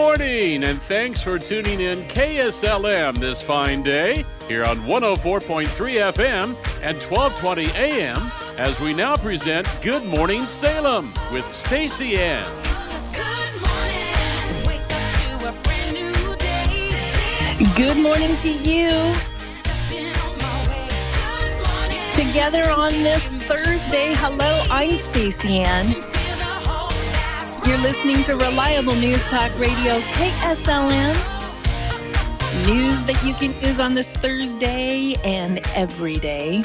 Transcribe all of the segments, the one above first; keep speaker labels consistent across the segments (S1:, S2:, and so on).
S1: morning, and thanks for tuning in KSLM this fine day here on 104.3 FM and 1220 AM as we now present Good Morning Salem with Stacey Ann.
S2: Good morning to you. Together on this Thursday, hello, I'm Stacey Ann. You're listening to Reliable News Talk Radio, KSLM. News that you can use on this Thursday and every day.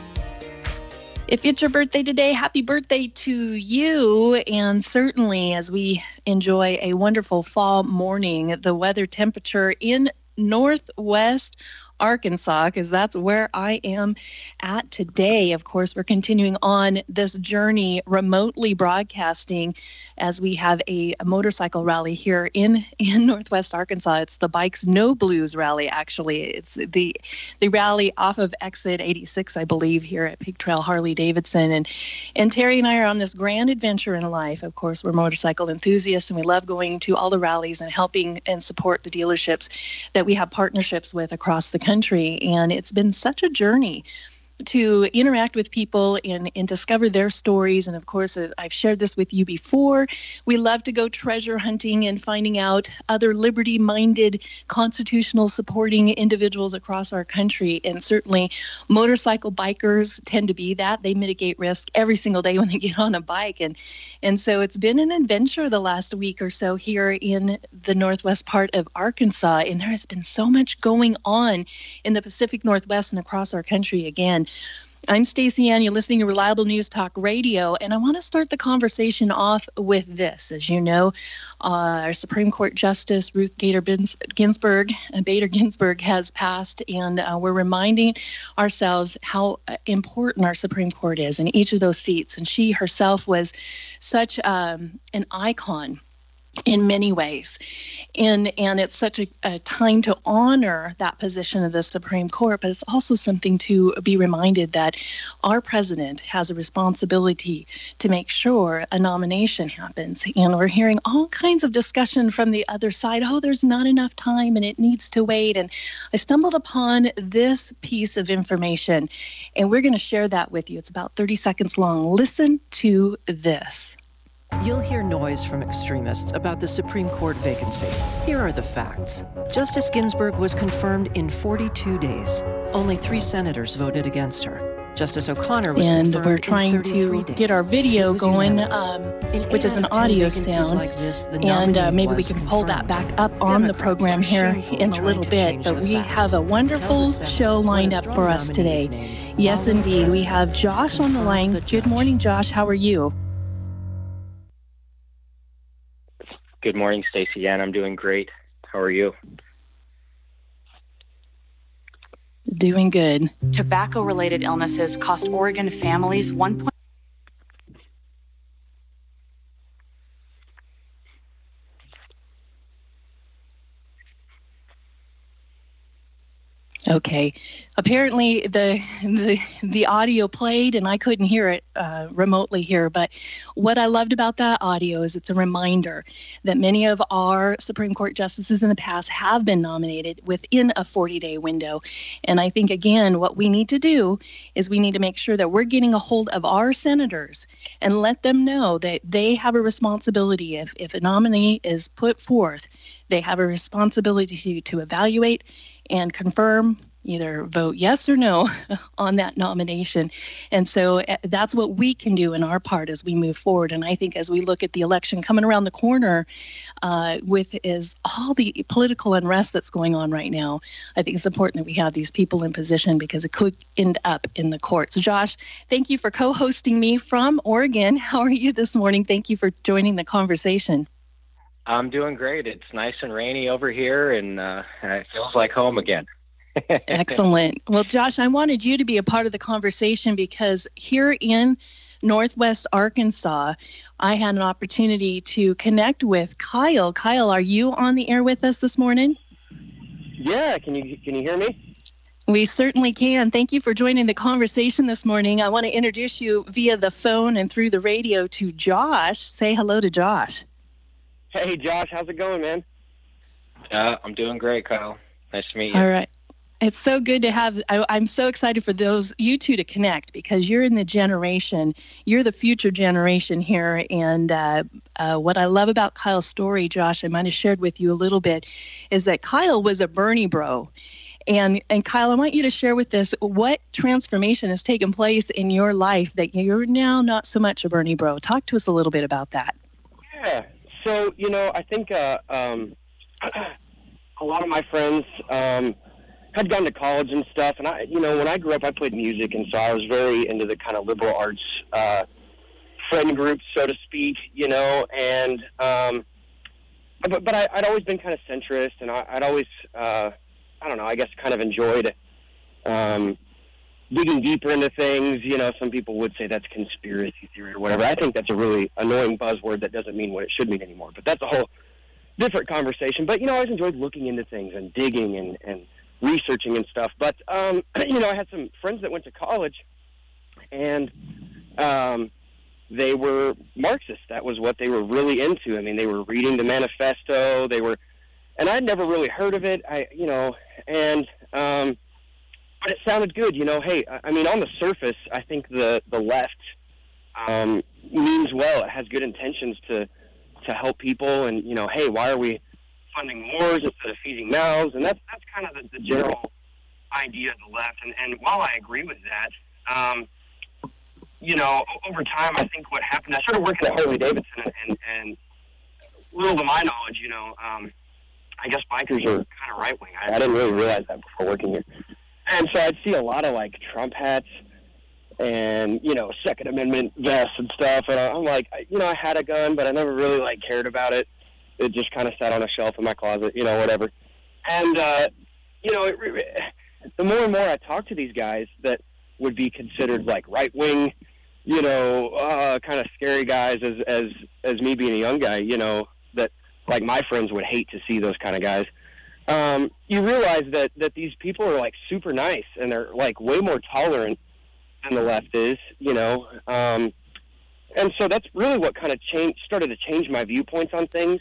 S2: If it's your birthday today, happy birthday to you. And certainly as we enjoy a wonderful fall morning, the weather temperature in Northwest Arkansas, because that's where I am at today. Of course, we're continuing on this journey remotely broadcasting as we have a motorcycle rally here in Northwest Arkansas. It's the Bikes No Blues rally, actually. It's the rally off of exit 86, I believe, here at Pig Trail Harley-Davidson. And Terry and I are on this grand adventure in life. Of course, we're motorcycle enthusiasts, and we love going to all the rallies and helping and support the dealerships that we have partnerships with across the country. And it's been such a journey to interact with people and discover their stories. And of course, I've shared this with you before. We love to go treasure hunting and finding out other liberty-minded, constitutional supporting individuals across our country. And certainly motorcycle bikers tend to be that. They mitigate risk every single day when they get on a bike. And so it's been an adventure the last week or so here in the northwest part of Arkansas. And there has been so much going on in the Pacific Northwest and across our country again. I'm Stacey Ann. You're listening to Reliable News Talk Radio, and I want to start the conversation off with this. As you know, our Supreme Court Justice Ruth Bader Ginsburg has passed, and we're reminding ourselves how important our Supreme Court is in each of those seats. And she herself was such an icon in many ways. And it's such a time to honor that position of the Supreme Court, but it's also something to be reminded that our president has a responsibility to make sure a nomination happens. And we're hearing all kinds of discussion from the other side. Oh, there's not enough time and it needs to wait. And I stumbled upon this piece of information, and we're going to share that with you. It's about 30 seconds long. Listen to this.
S3: You'll hear noise from extremists about the Supreme Court vacancy. Here are the facts. Justice Ginsburg was confirmed in 42 days. Only 3 senators voted against her. Justice O'Connor was confirmed in 33 days.
S2: And we're trying to get our video going, which is an audio sound.
S3: Like this,
S2: and maybe we can pull that back up on the program here in a little bit. But we have a wonderful show lined up for us today. Yes, indeed. We have Josh on the line. Good morning, Josh. How are you?
S4: Good morning, Stacey Ann. I'm doing great. How are you?
S2: Doing good.
S5: Tobacco-related illnesses cost Oregon families $1.
S2: Okay. Apparently the audio played and I couldn't hear it remotely here. But what I loved about that audio is it's a reminder that many of our Supreme Court justices in the past have been nominated within a 40-day window. And I think, again, what we need to do is we need to make sure that we're getting a hold of our senators and let them know that they have a responsibility. If a nominee is put forth, they have a responsibility to evaluate and confirm, either vote yes or no on that nomination. And so that's what we can do in our part as we move forward. And I think as we look at the election coming around the corner with all the political unrest that's going on right now, I think it's important that we have these people in position because it could end up in the courts. Josh, thank you for co-hosting me from Oregon. How are you this morning? Thank you for joining the conversation.
S4: I'm doing great. It's nice and rainy over here, and it feels like home again.
S2: Excellent. Well, Josh, I wanted you to be a part of the conversation because here in Northwest Arkansas, I had an opportunity to connect with Kyle. Kyle, are you on the air with us this morning?
S6: Yeah. Can you hear me?
S2: We certainly can. Thank you for joining the conversation this morning. I want to introduce you via the phone and through the radio to Josh. Say hello to Josh.
S6: Hey, Josh. How's it going, man?
S4: I'm doing great, Kyle. Nice to meet you.
S2: All right. It's so good to have, I'm so excited for you two to connect, because you're in the generation, you're the future generation here. And what I love about Kyle's story, Josh, I might have shared with you a little bit, is that Kyle was a Bernie bro. And Kyle, I want you to share with us what transformation has taken place in your life that you're now not so much a Bernie bro. Talk to us a little bit about that.
S6: Yeah. So, I think a lot of my friends had gone to college and stuff. And when I grew up, I played music. And so I was very into the kind of liberal arts friend group, so to speak, and but I'd always been kind of centrist, and I'd always, I don't know, I guess kind of enjoyed digging deeper into things. Some people would say that's conspiracy theory or whatever. I think that's a really annoying buzzword that doesn't mean what it should mean anymore. But that's a whole different conversation. But, I always enjoyed looking into things and digging and researching and stuff. But, I had some friends that went to college, and they were Marxists. That was what they were really into. I mean, they were reading the manifesto. And I'd never really heard of it. But it sounded good. Hey, I mean, on the surface, I think the left means well. It has good intentions to help people, and hey, why are we funding wars instead of feeding mouths? And that's kind of the general idea of the left. And while I agree with that, over time, I think what happened, I started working at Harley Davidson, and little to my knowledge, I guess bikers are kind of right wing. I didn't really realize that before working here. And so I'd see a lot of like Trump hats and, Second Amendment vests and stuff. And I'm like, I had a gun, but I never really cared about it. It just kind of sat on a shelf in my closet, whatever. And, the more and more I talked to these guys that would be considered like right wing, kind of scary guys as me being a young guy, that like my friends would hate to see those kind of guys. You realize that these people are super nice, and they're way more tolerant than the left is, and so that's really what kind of started to change my viewpoints on things.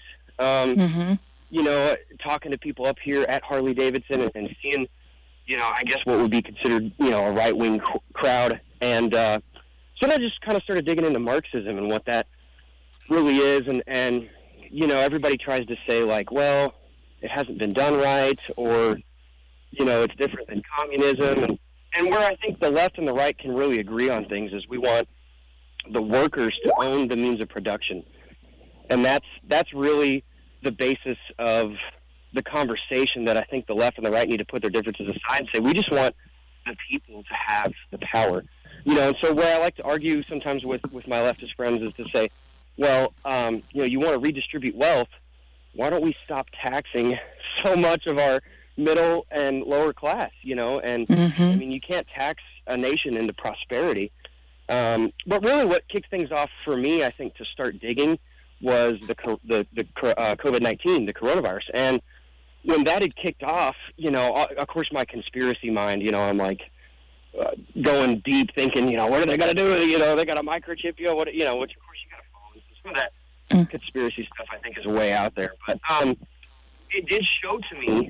S6: Talking to people up here at Harley Davidson and seeing, I guess what would be considered, a right-wing crowd. And so I just kind of started digging into Marxism and what that really is. And everybody tries to say, well, it hasn't been done right, or, it's different than communism. And where I think the left and the right can really agree on things is we want the workers to own the means of production. And that's really the basis of the conversation that I think the left and the right need to put their differences aside and say, we just want the people to have the power. And so where I like to argue sometimes with my leftist friends is to say, well, you want to redistribute wealth, why don't we stop taxing so much of our middle and lower class, and I mean, you can't tax a nation into prosperity. But really what kicked things off for me, I think, to start digging was the COVID-19, the coronavirus. And when that had kicked off, of course, my conspiracy mind, I'm going deep thinking, what are they going to do? They got a microchip, which of course you got to follow. Some of that conspiracy stuff, I think, is way out there. But it did show to me,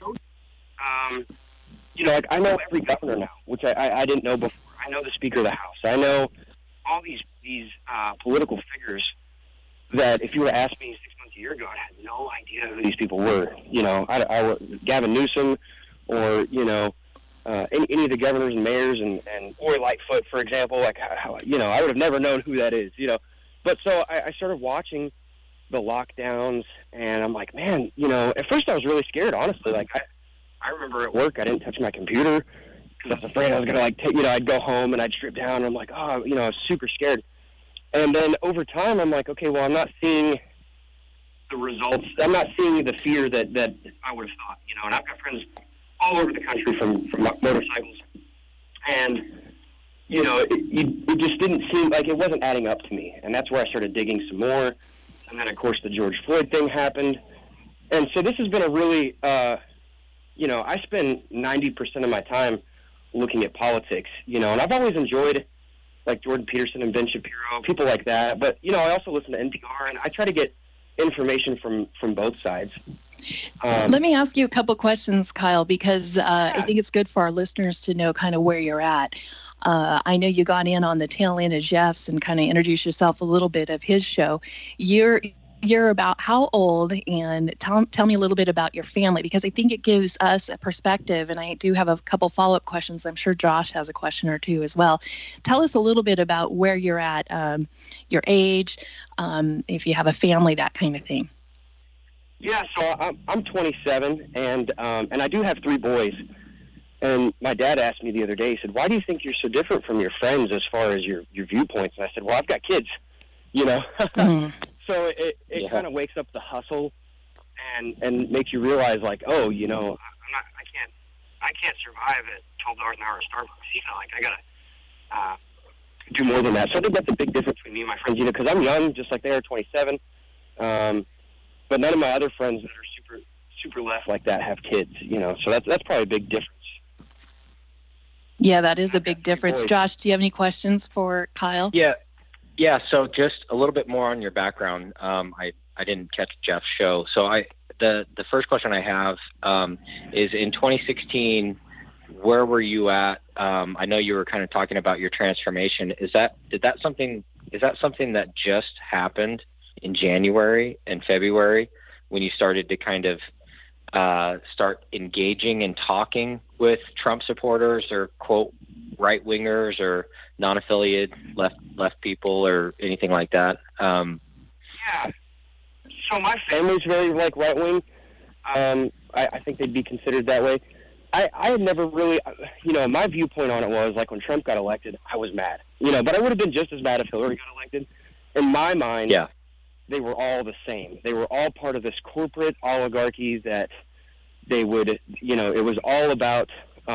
S6: I know every governor now, which I didn't know before. I know the Speaker of the House. I know all these political figures that if you were to ask me 6 months, a year ago, I had no idea who these people were. Gavin Newsom, or any of the governors and mayors, and Lori Lightfoot, for example. I would have never known who that is. But so I started watching the lockdowns, and I'm like, man, at first I was really scared, honestly. I remember at work, I didn't touch my computer because I was afraid I was going to I'd go home and I'd strip down, and I'm like, I was super scared. And then over time, I'm like, okay, well, I'm not seeing the results. I'm not seeing the fear that I would have thought, and I've got friends all over the country from motorcycles, and, it just didn't seem like it wasn't adding up to me. And that's where I started digging some more. And then, of course, the George Floyd thing happened. And so this has been a really, I spend 90% of my time looking at politics, and I've always enjoyed Jordan Peterson and Ben Shapiro, people like that. But, I also listen to NPR, and I try to get information from both sides.
S2: Let me ask you a couple questions, Kyle, because I think it's good for our listeners to know kind of where you're at. I know you got in on the tail end of Jeff's and kind of introduced yourself a little bit of his show. You're about how old, and tell me a little bit about your family, because I think it gives us a perspective, and I do have a couple follow-up questions. I'm sure Josh has a question or two as well. Tell us a little bit about where you're at, your age, if you have a family, that kind of thing.
S6: Yeah, so I'm 27, and I do have 3 boys. And my dad asked me the other day, he said, "Why do you think you're so different from your friends as far as your viewpoints?" And I said, "Well, I've got kids, you know." So it kind of wakes up the hustle and makes you realize, like, oh, you know, I can't survive at $12 an hour at Starbucks. You know, like, I gotta do more than that. So I think that's a big difference between me and my friends, you know, because I'm young, just like they are, 27. But none of my other friends that are super left like that have kids, you know. So that's probably a big difference.
S2: Yeah, that is a big difference. Josh, do you have any questions for Kyle?
S4: Yeah, so just a little bit more on your background. I didn't catch Jeff's show. So the first question I have is, in 2016, where were you at? I know you were kind of talking about your transformation. Is that something that just happened in January and February when you started to kind of start engaging and talking with Trump supporters or, quote, right-wingers or non-affiliated left people or anything like that?
S6: Yeah. So my family's very, like, right-wing. I think they'd be considered that way. I had never really, you know, my viewpoint on it was, like, when Trump got elected, I was mad. You know, but I would have been just as mad if Hillary got elected. In my mind, they were all the same. They were all part of this corporate oligarchy that they would, you know, it was all about,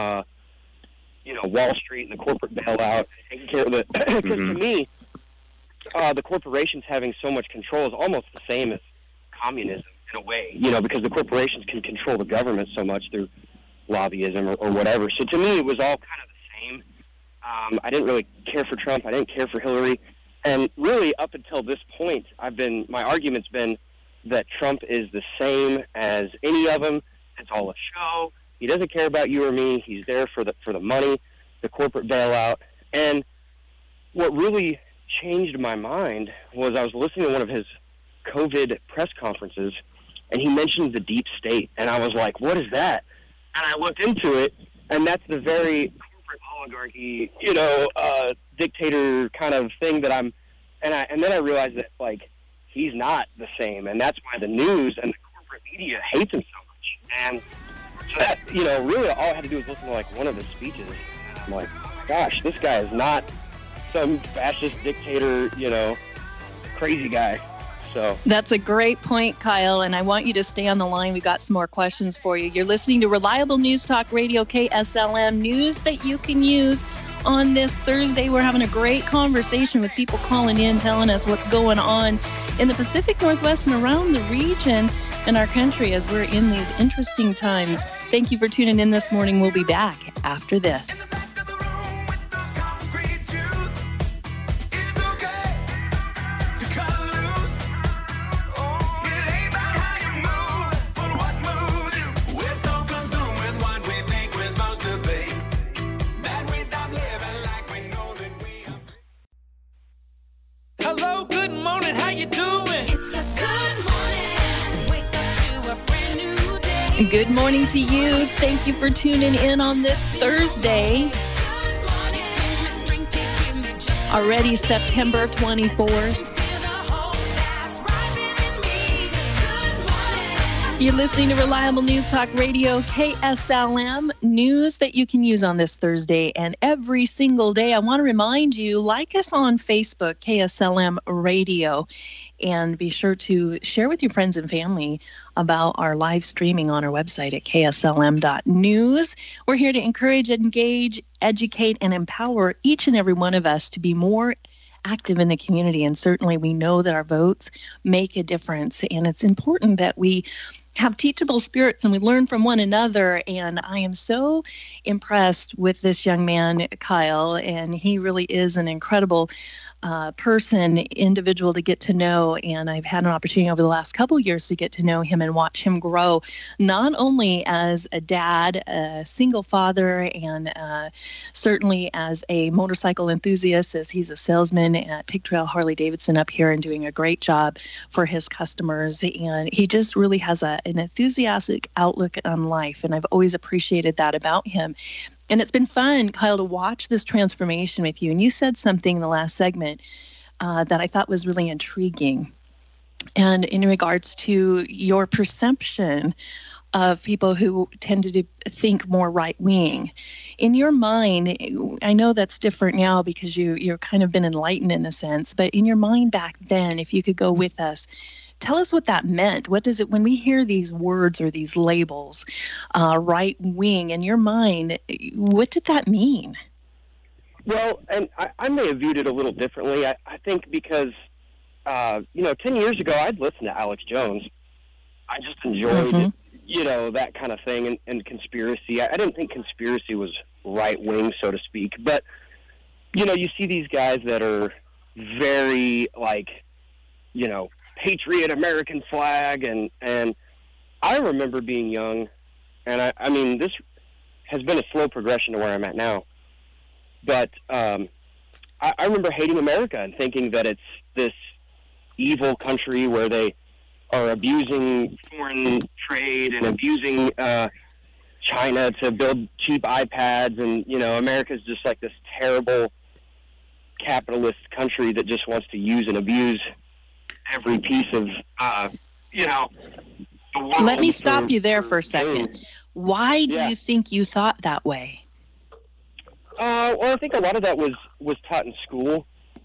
S6: you know, Wall Street and the corporate bailout, taking care of the, because to me, the corporations having so much control is almost the same as communism in a way, you know, because the corporations can control the government so much through lobbyism or whatever. So to me, it was all kind of the same. I didn't really care for Trump. I didn't care for Hillary. And really, up until this point, my argument's been that Trump is the same as any of them. It's all a show. He doesn't care about you or me. He's there for the money, the corporate bailout. And what really changed my mind was I was listening to one of his COVID press conferences, and he mentioned the deep state. And I was like, what is that? And I looked into it, and that's the very corporate oligarchy, you know, dictator kind of thing that and then I realized that, like, he's not the same. And that's why the news and the corporate media hates him so much. And so that, you know, really all I had to do was listen to, like, one of his speeches. And I'm like, oh my gosh, this guy is not some fascist dictator, you know, crazy guy. So
S2: that's a great point, Kyle, and I want you to stay on the line. We've got some more questions for you. You're listening to Reliable News Talk Radio, KSLM, news that you can use on this Thursday. We're having a great conversation with people calling in, telling us what's going on in the Pacific Northwest and around the region in our country as we're in these interesting times. Thank you for tuning in this morning. We'll be back after this.
S7: Hello, good morning, how you doing? It's a good morning. Wake up to a brand new day.
S2: Good morning to you. Thank you for tuning in on this Thursday. Already September 24th. You're listening to Reliable News Talk Radio, KSLM, news that you can use on this Thursday and every single day. I want to remind you, like us on Facebook, KSLM Radio, and be sure to share with your friends and family about our live streaming on our website at kslm.news. We're here to encourage, engage, educate, and empower each and every one of us to be more active in the community. And certainly we know that our votes make a difference. And it's important that we have teachable spirits and we learn from one another. And I am so impressed with this young man, Kyle, and he really is an incredible individual to get to know. And I've had an opportunity over the last couple of years to get to know him and watch him grow, not only as a dad, a single father, and certainly as a motorcycle enthusiast, as he's a salesman at Pig Trail Harley Davidson up here and doing a great job for his customers. And he just really has an enthusiastic outlook on life. And I've always appreciated that about him. And it's been fun, Kyle, to watch this transformation with you. And you said something in the last segment that I thought was really intriguing. And in regards to your perception of people who tended to think more right-wing. In your mind, I know that's different now because you're kind of been enlightened in a sense, but in your mind back then, if you could go with us, tell us what that meant. What does it, when we hear these words or these labels, right wing, in your mind, what did that mean?
S6: Well, and I may have viewed it a little differently. I think because, 10 years ago, I'd listened to Alex Jones. I just enjoyed, that kind of thing and conspiracy. I didn't think conspiracy was right wing, so to speak. But, you see these guys that are very, patriot American flag, and I remember being young, and I mean this has been a slow progression to where I'm at now, but I remember hating America and thinking that it's this evil country where they are abusing foreign trade and abusing China to build cheap iPads, and America's just like this terrible capitalist country that just wants to use and abuse every piece of, the world.
S2: Let me stop you there for a second. Why do you think you thought that way?
S6: Well, I think a lot of that was taught in school,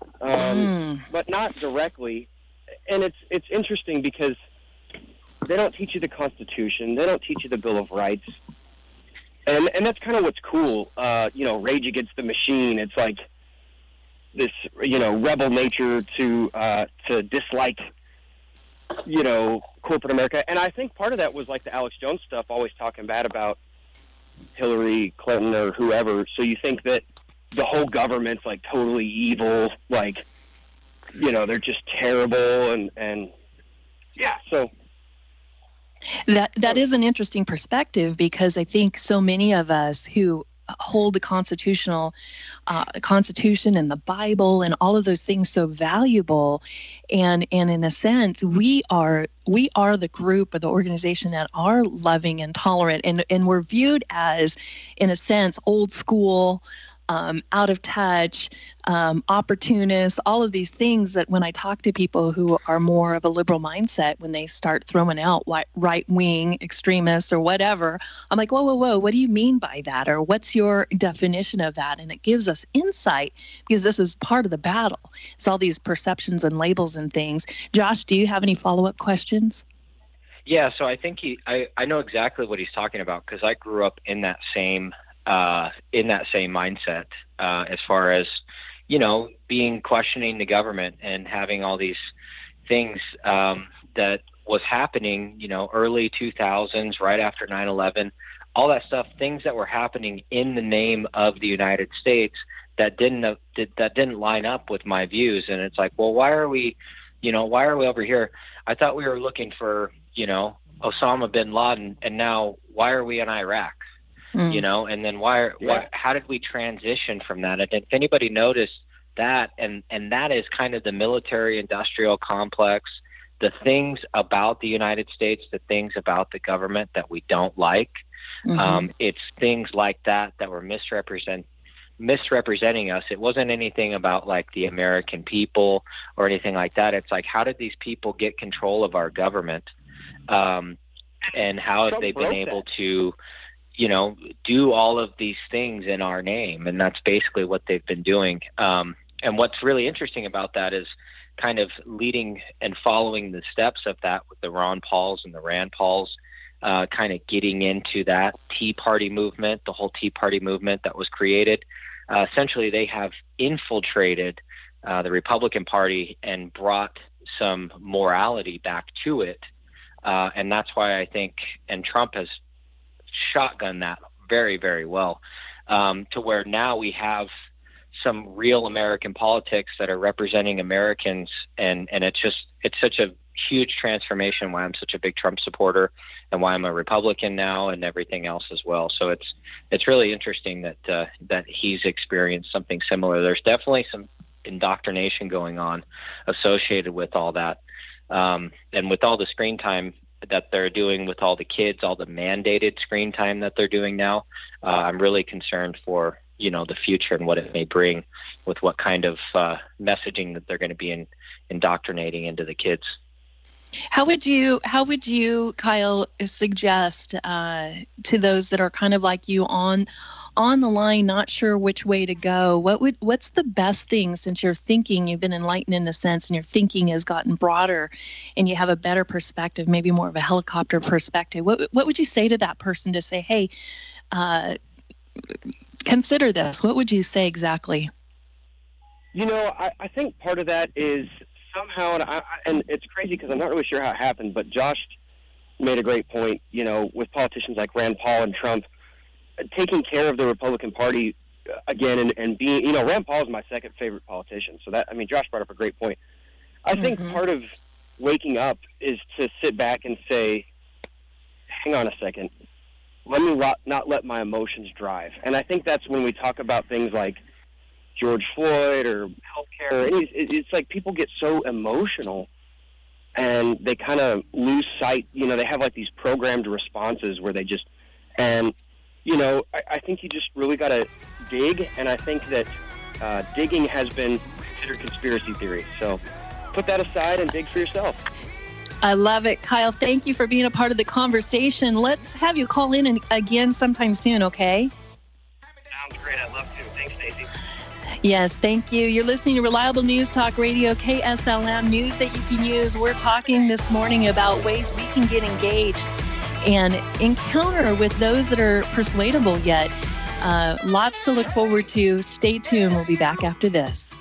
S6: but not directly. And it's interesting because they don't teach you the Constitution. They don't teach you the Bill of Rights. And that's kind of what's cool. Rage Against the Machine. It's like this, rebel nature to dislike, corporate America. And I think part of that was like the Alex Jones stuff, always talking bad about Hillary Clinton or whoever. So you think that the whole government's like totally evil, like, they're just terrible. And yeah, so.
S2: That is an interesting perspective, because I think so many of us who hold the Constitution and the Bible and all of those things so valuable, and in a sense we are the group or the organization that are loving and tolerant, and we're viewed as, in a sense, old school, out of touch, opportunists, all of these things that when I talk to people who are more of a liberal mindset, when they start throwing out right-wing extremists or whatever, I'm like, whoa, what do you mean by that? Or what's your definition of that? And it gives us insight, because this is part of the battle. It's all these perceptions and labels and things. Josh, do you have any follow-up questions?
S4: Yeah, so I think I know exactly what he's talking about, because I grew up in that same mindset, as far as, questioning the government and having all these things that was happening, early 2000s, right after 9/11, all that stuff, things that were happening in the name of the United States that didn't line up with my views. And it's like, well, why are we over here? I thought we were looking for, Osama bin Laden, and now why are we in Iraq? And then how did we transition from that? And if anybody noticed that, and that is kind of the military industrial complex, the things about the United States, the things about the government that we don't like. It's things like that were misrepresenting us. It wasn't anything about like the American people or anything like that. It's like, how did these people get control of our government? And how have they been able to do all of these things in our name? And that's basically what they've been doing. And what's really interesting about that is kind of leading and following the steps of that with the Ron Pauls and the Rand Pauls, kind of getting into that Tea Party movement, the whole Tea Party movement that was created. Essentially, they have infiltrated the Republican Party and brought some morality back to it. And that's why I think, and Trump has shotgunned that very, very well, to where now we have some real American politics that are representing Americans. And it's such a huge transformation, why I'm such a big Trump supporter and why I'm a Republican now and everything else as well. So it's really interesting that he's experienced something similar. There's definitely some indoctrination going on associated with all that. And with all the screen time that they're doing with all the kids, all the mandated screen time that they're doing now, I'm really concerned for, the future and what it may bring with what kind of messaging that they're going to be indoctrinating into the kids.
S2: How would you, Kyle, suggest to those that are kind of like you on the line, not sure which way to go? What's the best thing, since you've been enlightened in a sense, and your thinking has gotten broader, and you have a better perspective, maybe more of a helicopter perspective? What would you say to that person to say, hey, consider this? What would you say exactly?
S6: I think part of that is somehow, and it's crazy because I'm not really sure how it happened, but Josh made a great point, with politicians like Rand Paul and Trump taking care of the Republican Party again and being, Rand Paul is my second favorite politician. So Josh brought up a great point. I think part of waking up is to sit back and say, hang on a second, let me not let my emotions drive. And I think that's when we talk about things like George Floyd or healthcare. It's like people get so emotional and they kind of lose sight. They have like these programmed responses where they just, and I think you just really got to dig. And I think that digging has been considered conspiracy theory. So put that aside and dig for yourself.
S2: I love it. Kyle, thank you for being a part of the conversation. Let's have you call in again sometime soon, okay?
S6: Sounds great. I'd love to. Thanks, Stacey.
S2: Yes, thank you. You're listening to Reliable News Talk Radio, KSLM, news that you can use. We're talking this morning about ways we can get engaged and encounter with those that are persuadable yet. Lots to look forward to. Stay tuned. We'll be back after this.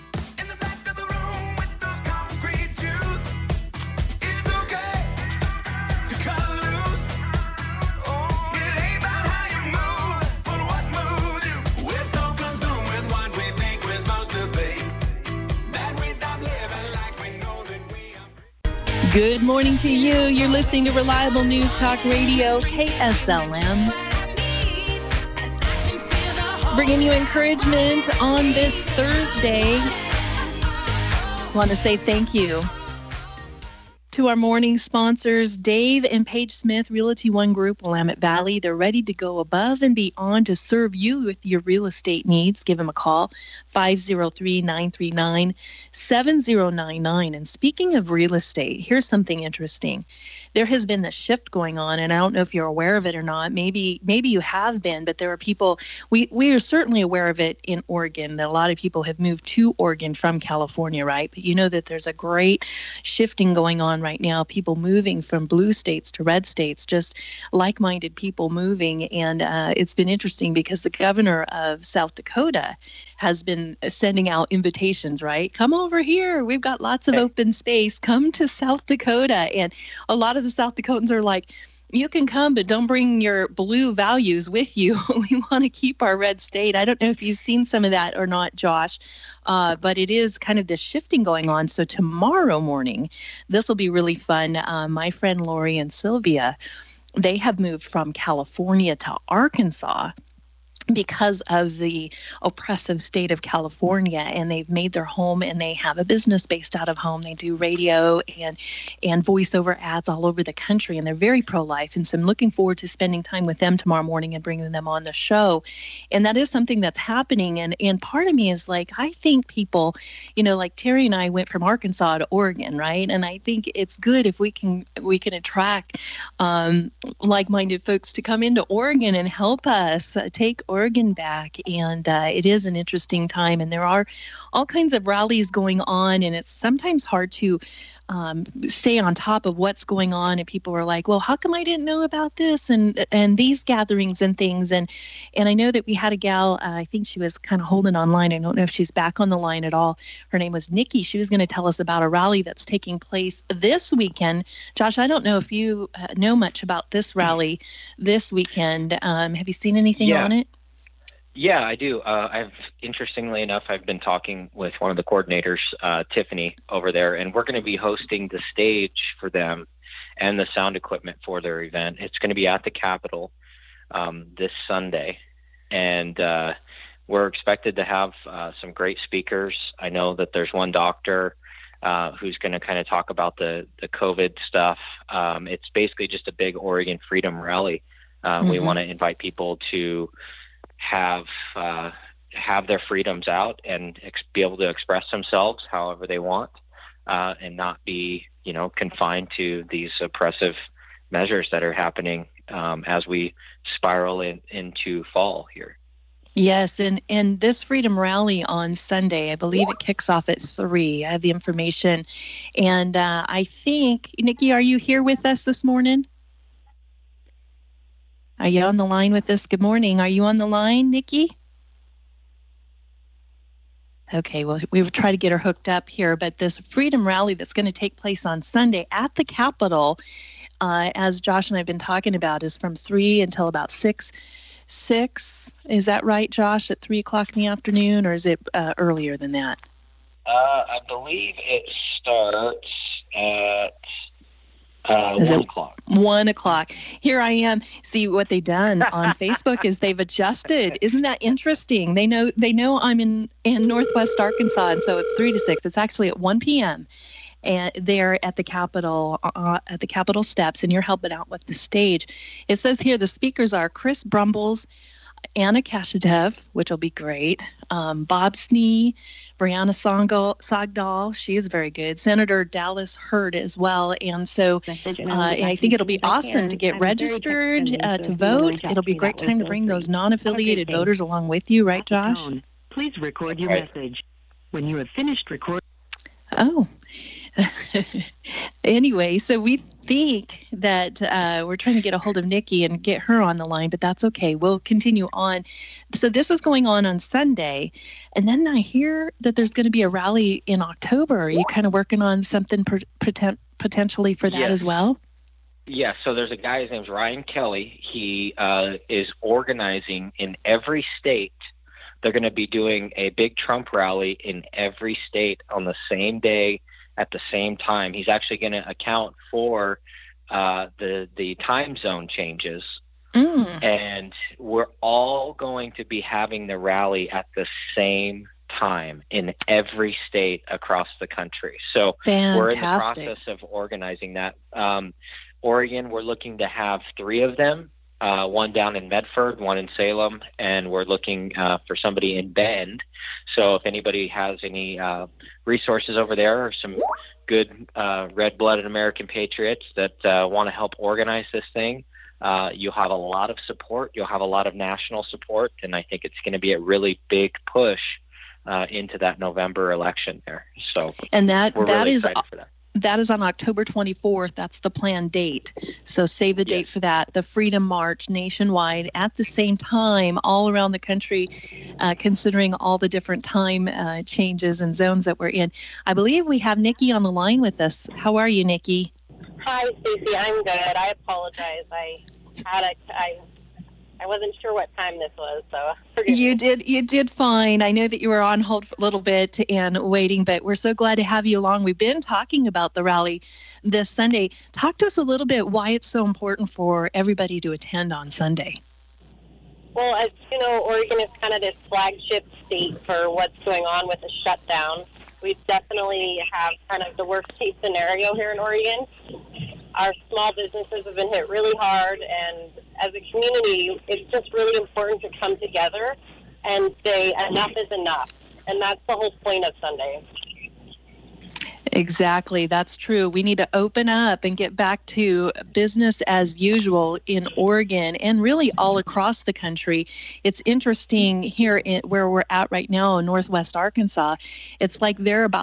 S2: Good morning to you. You're listening to Reliable News Talk Radio, KSLM. Bringing you encouragement on this Thursday. Want to say thank you to our morning sponsors, Dave and Paige Smith, Realty One Group, Willamette Valley. They're ready to go above and beyond to serve you with your real estate needs. Give them a call, 503-939-7099. And speaking of real estate, here's something interesting. There has been this shift going on, and I don't know if you're aware of it or not. Maybe you have been, but there are people, we are certainly aware of it in Oregon, that a lot of people have moved to Oregon from California, right? But you know that there's a great shifting going on right now, people moving from blue states to red states, just like-minded people moving. And it's been interesting because the governor of South Dakota has been sending out invitations, right? Come over here. We've got lots of open space. Come to South Dakota. And a lot of the South Dakotans are like, you can come, but don't bring your blue values with you. We want to keep our red state. I don't know if you've seen some of that or not, Josh, but it is kind of this shifting going on. So tomorrow morning, this will be really fun. My friend Lori and Sylvia, they have moved from California to Arkansas because of the oppressive state of California, and they've made their home, and they have a business based out of home. They do radio and voiceover ads all over the country, and they're very pro-life. And so I'm looking forward to spending time with them tomorrow morning and bringing them on the show. And that is something that's happening. And part of me is like, I think people, like Terry and I went from Arkansas to Oregon, right? And I think it's good if we can attract like-minded folks to come into Oregon and help us take Oregon back. And it is an interesting time, and there are all kinds of rallies going on, and it's sometimes hard to stay on top of what's going on. And people were like, well, how come I didn't know about this and these gatherings and things? And I know that we had a gal, I think she was kind of holding online. I don't know if she's back on the line at all. Her name was Nikki. She was going to tell us about a rally that's taking place this weekend. Josh, I don't know if you know much about this rally this weekend. Have you seen anything on it?
S4: Yeah, I do. Interestingly enough, I've been talking with one of the coordinators, Tiffany, over there, and we're going to be hosting the stage for them and the sound equipment for their event. It's going to be at the Capitol this Sunday, and we're expected to have some great speakers. I know that there's one doctor who's going to kind of talk about the COVID stuff. It's basically just a big Oregon Freedom Rally. We want to invite people to have their freedoms out and be able to express themselves however they want, and not be, confined to these oppressive measures that are happening as we spiral into fall here.
S2: Yes, and this Freedom Rally on Sunday, I believe it kicks off at 3. I have the information. And I think, Nikki, are you here with us this morning? Are you on the line with us? Good morning. Are you on the line, Nikki? Okay, well, we will try to get her hooked up here. But this Freedom Rally that's going to take place on Sunday at the Capitol, as Josh and I have been talking about, is from 3 until about 6. Is that right, Josh, at 3 o'clock in the afternoon, or is it earlier than that?
S4: I believe it starts at 1 o'clock.
S2: 1 o'clock. Here I am. See, what they've done on Facebook is they've adjusted. Isn't that interesting? They know I'm in Northwest Arkansas, and so it's 3 to 6. It's actually at 1 p.m. and they're at the Capitol steps, and you're helping out with the stage. It says here the speakers are Chris Brumbles, Anna Kashadev, which will be great, Bob Snee, Brianna Sogdahl, she is very good, Senator Dallas Hurd as well. And so I think it'll be awesome to get registered to vote. It'll be a great time to bring those non-affiliated voters along with you, right, Josh?
S8: Please record your message. When you have finished recording.
S2: Oh. Anyway, so we think that we're trying to get a hold of Nikki and get her on the line, but that's okay. We'll continue on. So this is going on Sunday, and then I hear that there's going to be a rally in October. Are you kind of working on something potentially for that as well?
S4: Yeah, so there's a guy, his name's Ryan Kelly. He is organizing in every state. They're going to be doing a big Trump rally in every state on the same day at the same time. He's actually going to account for the time zone changes. And we're all going to be having the rally at the same time in every state across the country. So we're in the process of organizing that. Oregon, we're looking to have 3 of them. One down in Medford, one in Salem, and we're looking for somebody in Bend. So if anybody has any resources over there or some good red-blooded American patriots that want to help organize this thing, you'll have a lot of support. You'll have a lot of national support, and I think it's going to be a really big push into that November election there. So
S2: and
S4: we're really excited for that.
S2: That is on October 24th. That's the planned date. So save the date for that. The Freedom March nationwide at the same time all around the country, considering all the different time changes and zones that we're in. I believe we have Nikki on the line with us. How are you, Nikki?
S9: Hi, Stacey. I'm good. I apologize. I wasn't sure what time this was, so forgive me.
S2: You did fine. I know that you were on hold for a little bit and waiting, but we're so glad to have you along. We've been talking about the rally this Sunday. Talk to us a little bit why it's so important for everybody to attend on Sunday.
S9: Well, as you know, Oregon is kind of this flagship state for what's going on with the shutdown. We definitely have kind of the worst case scenario here in Oregon. Our small businesses have been hit really hard, and as a community, it's just really important to come together and say enough is enough. And that's the whole point of Sunday.
S2: Exactly. That's true. We need to open up and get back to business as usual in Oregon and really all across the country. It's interesting here where we're at right now in Northwest Arkansas. It's like they're about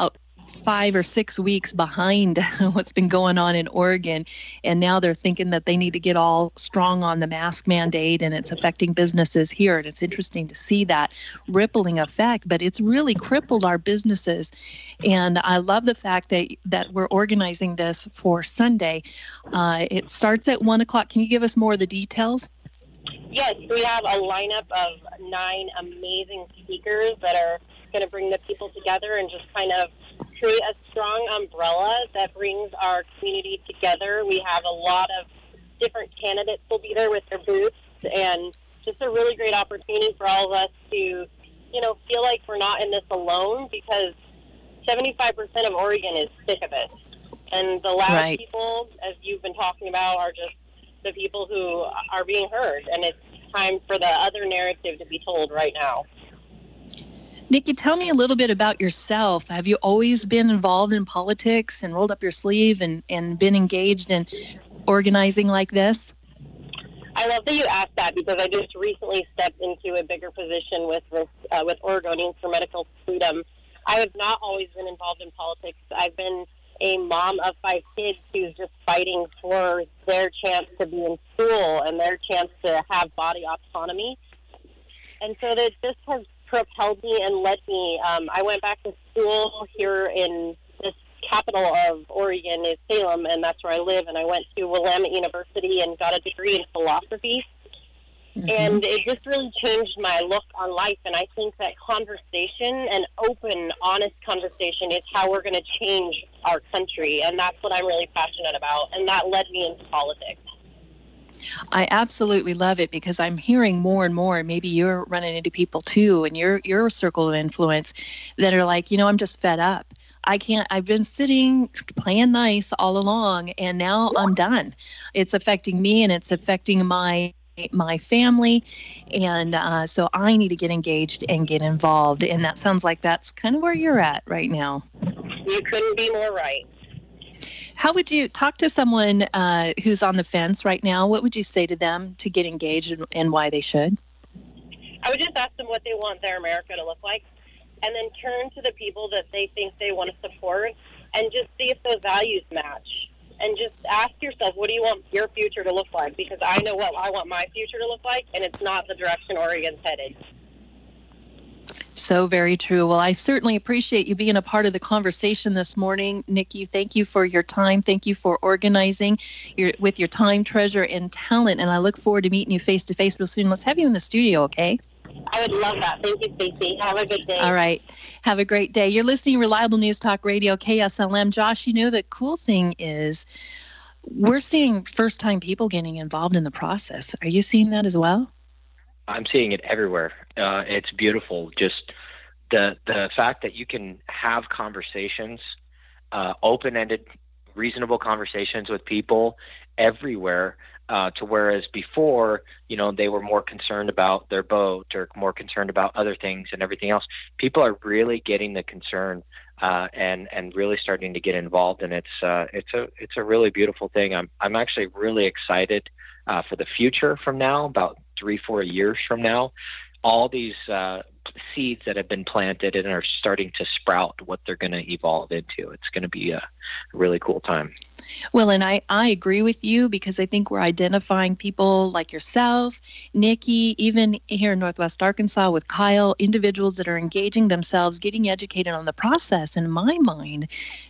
S2: 5 or 6 weeks behind what's been going on in Oregon. And now they're thinking that they need to get all strong on the mask mandate, and it's affecting businesses here. And it's interesting to see that rippling effect, but it's really crippled our businesses. And I love the fact that we're organizing this for Sunday. It starts at 1 o'clock. Can you give us more of the details?
S9: Yes, we have a lineup of 9 amazing speakers that are going to bring the people together and just kind of create a strong umbrella that brings our community together. We have a lot of different candidates will be there with their booths, and just a really great opportunity for all of us to, feel like we're not in this alone, because 75% of Oregon is sick of it. And the loud people, as you've been talking about, are just the people who are being heard, and it's time for the other narrative to be told right now.
S2: Nikki, tell me a little bit about yourself. Have you always been involved in politics and rolled up your sleeve and been engaged in organizing like this?
S9: I love that you asked that, because I just recently stepped into a bigger position with Oregonians for Medical Freedom. I have not always been involved in politics. I've been a mom of 5 kids who's just fighting for their chance to be in school and their chance to have body autonomy. And so that just has propelled me and led me. I went back to school here in this capital of Oregon is Salem, and that's where I live. And I went to Willamette University and got a degree in philosophy. And it just really changed my look on life. And I think that conversation, and open, honest conversation, is how we're going to change our country. And that's what I'm really passionate about. And that led me into politics.
S2: I absolutely love it, because I'm hearing more and more, maybe you're running into people too in your circle of influence that are like, I'm just fed up. I've been sitting playing nice all along, and now I'm done. It's affecting me, and it's affecting my family, and so I need to get engaged and get involved. And that sounds like that's kind of where you're at right now.
S9: You couldn't be more right.
S2: How would you talk to someone who's on the fence right now? What would you say to them to get engaged, and why they should?
S9: I would just ask them what they want their America to look like, and then turn to the people that they think they want to support, and just see if those values match. And just ask yourself, what do you want your future to look like? Because I know what I want my future to look like, and it's not the direction Oregon's headed.
S2: So very true. Well, I certainly appreciate you being a part of the conversation this morning. Nikki, thank you for your time. Thank you for organizing with your time, treasure, and talent. And I look forward to meeting you face-to-face real soon. Let's have you in the studio, okay?
S9: I would love that. Thank you, Stacey. Have a good day.
S2: All right. Have a great day. You're listening to Reliable News Talk Radio, KSLM. Josh, the cool thing is we're seeing first-time people getting involved in the process. Are you seeing that as well?
S4: I'm seeing it everywhere. It's beautiful. Just the fact that you can have conversations, open-ended, reasonable conversations with people everywhere, to whereas before, they were more concerned about their boat or more concerned about other things and everything else. People are really getting the concern and really starting to get involved, and it's a really beautiful thing. I'm actually really excited for the future from now, about 3-4 years from now. All these seeds that have been planted and are starting to sprout what they're going to evolve into. It's going to be a really cool time.
S2: Well, and I agree with you, because I think we're identifying people like yourself, Nikki, even here in Northwest Arkansas with Kyle, individuals that are engaging themselves, getting educated on the process. In my mind,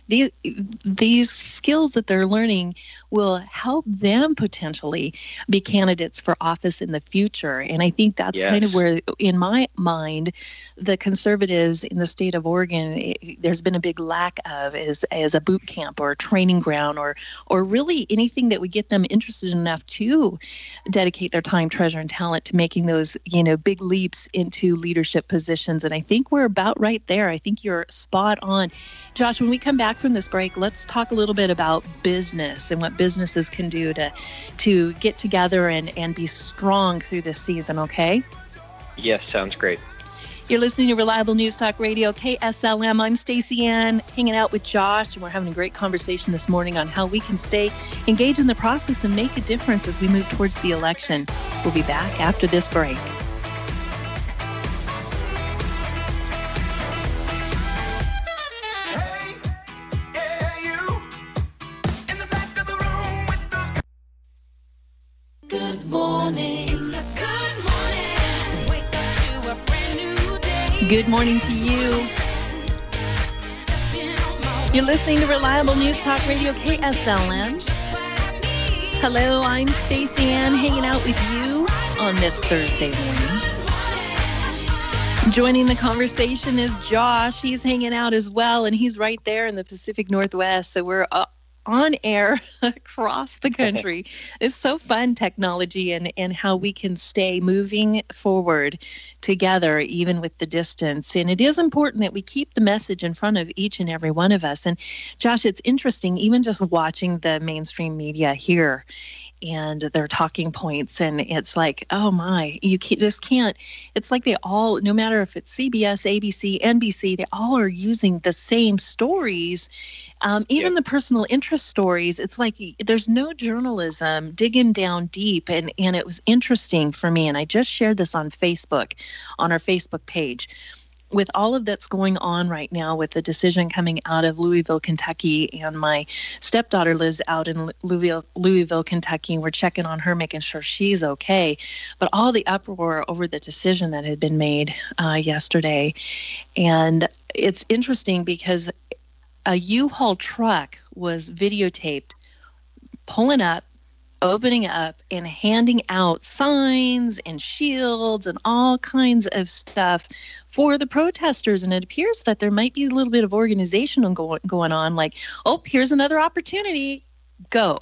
S2: these skills that they're learning will help them potentially be candidates for office in the future. And I think that's kind of where, in my mind, the conservatives in the state of Oregon, there's been a big lack of as a boot camp or a training ground, or really anything that would get them interested enough to dedicate their time, treasure, and talent to making those, big leaps into leadership positions. And I think we're about right there. I think you're spot on. Josh, when we come back from this break, let's talk a little bit about business and what businesses can do to get together and be strong through this season, okay?
S4: Yes, sounds great.
S2: You're listening to Reliable News Talk Radio, KSLM. I'm Stacey Ann, hanging out with Josh, and we're having a great conversation this morning on how we can stay engaged in the process and make a difference as we move towards the election. We'll be back after this break.
S7: Hey,
S2: Good morning to you. You're listening to Reliable News Talk Radio, KSLM. Hello, I'm Stacey Ann, hanging out with you on this Thursday morning. Joining the conversation is Josh. He's hanging out as well, and he's right there in the Pacific Northwest. So we're on air across the country. It's so fun, technology, and how we can stay moving forward together, even with the distance. And it is important that we keep the message in front of each and every one of us. And Josh, it's interesting, even just watching the mainstream media here and their talking points, and it's like, oh my, just can't. It's like they all, no matter if it's CBS, ABC, NBC, they all are using the same stories. Even the personal interest stories, it's like there's no journalism digging down deep. And it was interesting for me, and I just shared this on Facebook, on our Facebook page. With all of that's going on right now, with the decision coming out of Louisville, Kentucky, and my stepdaughter lives out in Louisville, Kentucky, and we're checking on her, making sure she's okay. But all the uproar over the decision that had been made yesterday. And it's interesting because a U-Haul truck was videotaped pulling up, opening up, and handing out signs and shields and all kinds of stuff for the protesters. And it appears that there might be a little bit of organization going on, like, oh, here's another opportunity, go,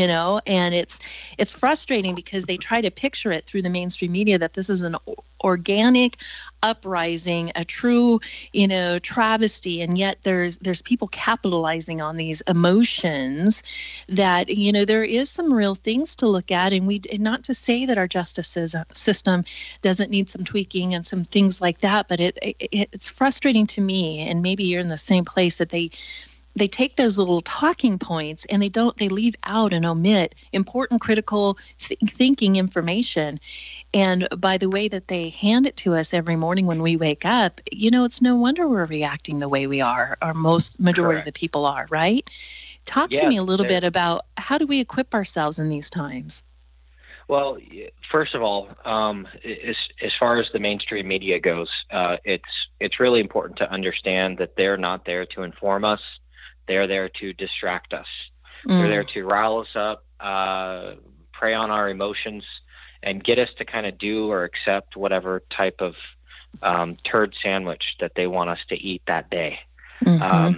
S2: and it's frustrating because they try to picture it through the mainstream media that this is an organic uprising, a true, travesty, and yet there's people capitalizing on these emotions that, there is some real things to look at, and not to say that our justice system doesn't need some tweaking and some things like that, but it's frustrating to me, and maybe you're in the same place, that they take those little talking points and they leave out and omit important, critical thinking information. And by the way that they hand it to us every morning when we wake up, it's no wonder we're reacting the way we are, or majority of the people are, right? Talk to me a little bit about how do we equip ourselves in these times?
S4: Well, first of all, as far as the mainstream media goes, it's really important to understand that they're not there to inform us. They're there to distract us. They're there to rile us up, prey on our emotions, and get us to kind of do or accept whatever type of turd sandwich that they want us to eat that day. And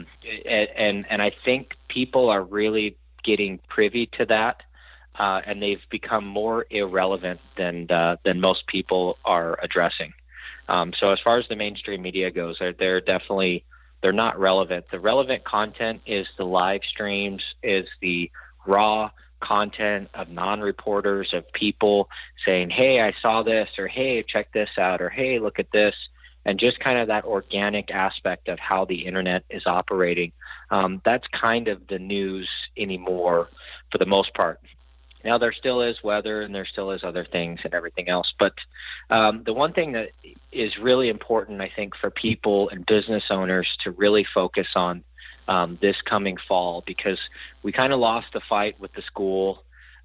S4: I think people are really getting privy to that, and they've become more irrelevant than most people are addressing. So as far as the mainstream media goes, they're not relevant. The relevant content is the live streams, is the raw content of non-reporters, of people saying, hey, I saw this, or hey, check this out, or hey, look at this, and just kind of that organic aspect of how the internet is operating. That's kind of the news anymore for the most part. Now, there still is weather, and there still is other things and everything else. But the one thing that is really important, I think, for people and business owners to really focus on this coming fall, because we kind of lost the fight with the school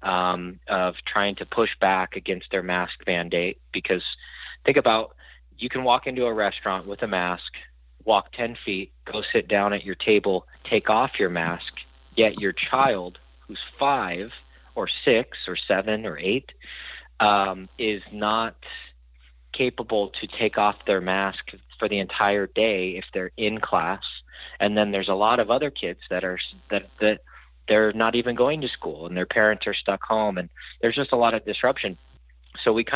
S4: of trying to push back against their mask mandate. Because think about, you can walk into a restaurant with a mask, walk 10 feet, go sit down at your table, take off your mask, yet your child, who's 5 or 6 or 7 or 8, is not capable to take off their mask for the entire day if they're in class. And then there's a lot of other kids that they're not even going to school, and their parents are stuck home, and there's just a lot of disruption. So we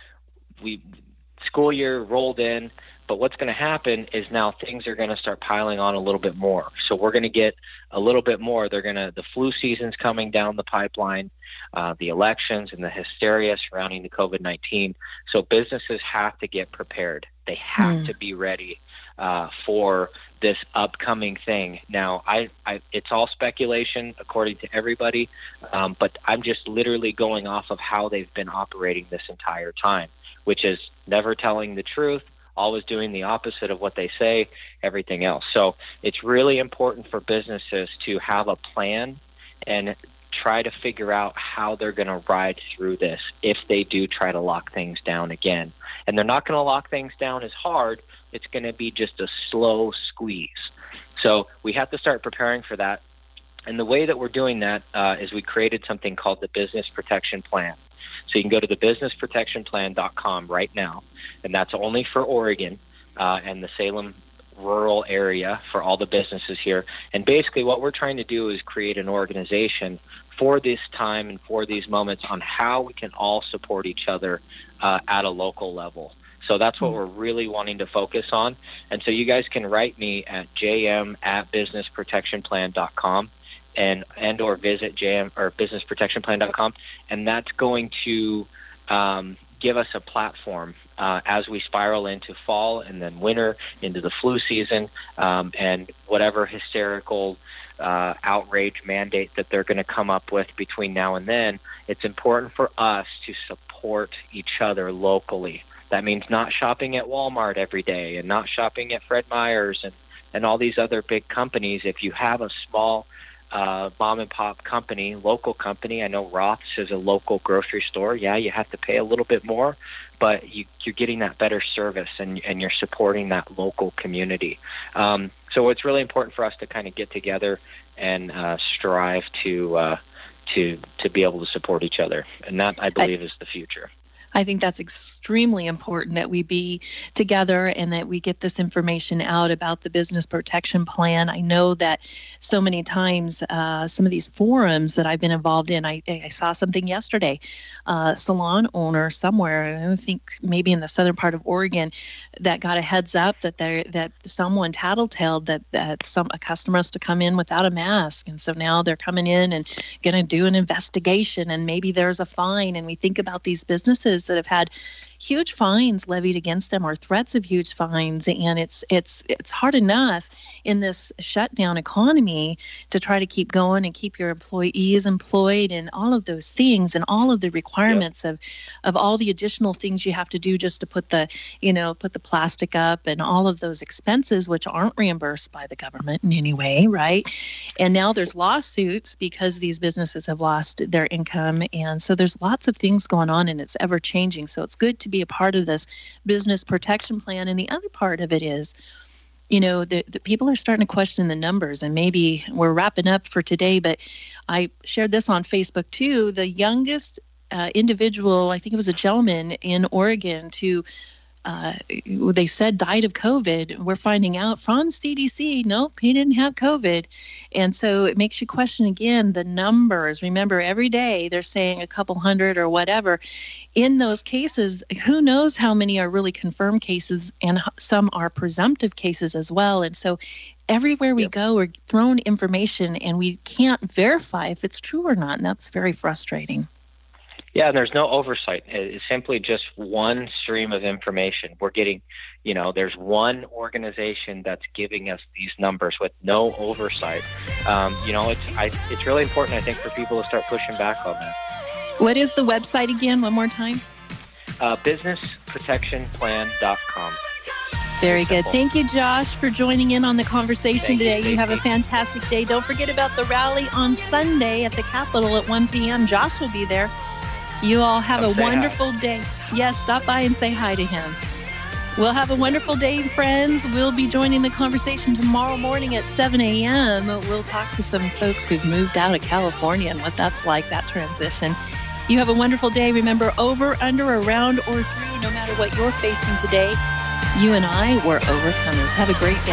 S4: school year rolled in, but what's going to happen is now things are going to start piling on a little bit more. So we're going to get a little bit more. The flu season's coming down the pipeline, the elections and the hysteria surrounding the COVID-19. So businesses have to get prepared. They have to be ready for this upcoming thing. Now, it's all speculation according to everybody, but I'm just literally going off of how they've been operating this entire time, which is never telling the truth, always doing the opposite of what they say, everything else. So it's really important for businesses to have a plan and try to figure out how they're going to ride through this if they do try to lock things down again. And they're not going to lock things down as hard. It's going to be just a slow squeeze. So we have to start preparing for that. And the way that we're doing that is we created something called the Business Protection Plan. So you can go to the businessprotectionplan.com right now, and that's only for Oregon and the Salem rural area for all the businesses here. And basically what we're trying to do is create an organization for this time and for these moments on how we can all support each other at a local level. So that's what we're really wanting to focus on. And so you guys can write me at jm@businessprotectionplan.com and or visit jm or businessprotectionplan.com, and that's going to give us a platform as we spiral into fall and then winter, into the flu season, and whatever hysterical outrage mandate that they're going to come up with between now and then. It's important for us to support each other locally. That means not shopping at Walmart every day and not shopping at Fred Meyer's and all these other big companies. If you have a small mom and pop company, local company, I know Roth's is a local grocery store. Yeah, you have to pay a little bit more, but you're getting that better service and you're supporting that local community. So it's really important for us to kind of get together and strive to be able to support each other. And that, I believe, is the future.
S2: I think that's extremely important that we be together and that we get this information out about the Business Protection Plan. I know that so many times some of these forums that I've been involved in, I saw something yesterday, salon owner somewhere, I think maybe in the southern part of Oregon, that got a heads up that someone tattletaled that a customer has to come in without a mask. And so now they're coming in and going to do an investigation, and maybe there's a fine. And we think about these businesses that have had huge fines levied against them or threats of huge fines, and it's hard enough in this shutdown economy to try to keep going and keep your employees employed and all of those things and all of the requirements of all the additional things you have to do just to put the plastic up and all of those expenses which aren't reimbursed by the government in any way, right? And now there's lawsuits because these businesses have lost their income, and so there's lots of things going on, and it's ever changing. So it's good to be a part of this Business Protection Plan. And the other part of it is, the people are starting to question the numbers, and maybe we're wrapping up for today, but I shared this on Facebook too. The youngest individual, I think it was a gentleman in Oregon, they said died of COVID. We're finding out from CDC, nope, he didn't have COVID. And so it makes you question again the numbers. Remember, every day they're saying a couple hundred or whatever. In those cases, who knows how many are really confirmed cases, and some are presumptive cases as well. And so everywhere we go, we're thrown information and we can't verify if it's true or not. And that's very frustrating.
S4: Yeah, and there's no oversight. It's simply just one stream of information. We're getting, there's one organization that's giving us these numbers with no oversight. It's really important, I think, for people to start pushing back on that.
S2: What is the website again, one more time?
S4: Businessprotectionplan.com.
S2: Very good. Thank you, Josh, for joining in on the conversation today. You have a fantastic day. Don't forget about the rally on Sunday at the Capitol at 1 p.m. Josh will be there. You all have a wonderful day. Yes, stop by and say hi to him. We'll have a wonderful day, friends. We'll be joining the conversation tomorrow morning at 7 a.m. We'll talk to some folks who've moved out of California and what that's like, that transition. You have a wonderful day. Remember, over, under, around, or through, no matter what you're facing today, you and I were overcomers. Have a great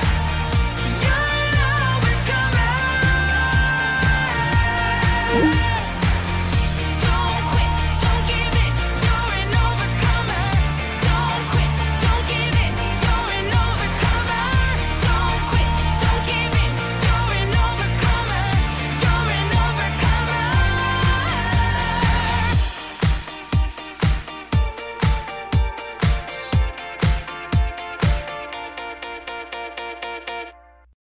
S2: day.